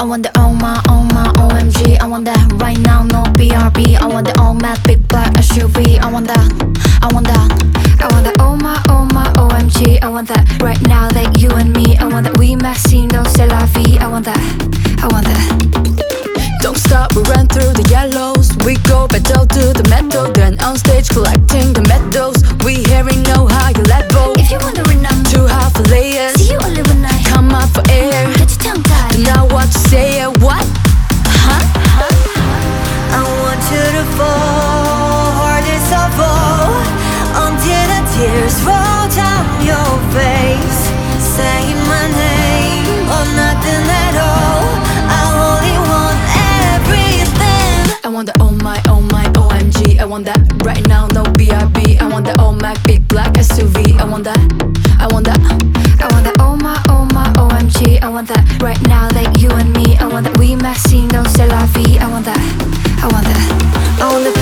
want the oh my OMG. I want that right now, no BRB. I want the all matte big black SUV. I want that, I want that, I want that oh my OMG. I want that right now, like you and me. I want that we messy, no c'est la vie. I want that, I want that. Don't stop, we run through the yellows. We go pedal to the metal, then on stage collecting the medals. We hearing no higher level. If you wondering, I'm too hard for layers. see you only when I Come up for air. get your tongue tied. Don't know what to say. What? Huh? I want you to fall, hardest of all, until the tears roll down your face. Say my name or nothing at all. I only want everything. I want the oh my OMG. I want that right now, no BRB. I want the all Mac big black SUV. I want that, I want that. I want that oh my OMG. I want that right now, like you and me. I want that we messy, no c'est la vie. I want that, I want that. On the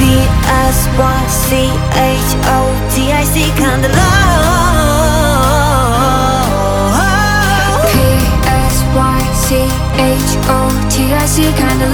PSYCHOTIC kinda low. PSYCHOTIC kinda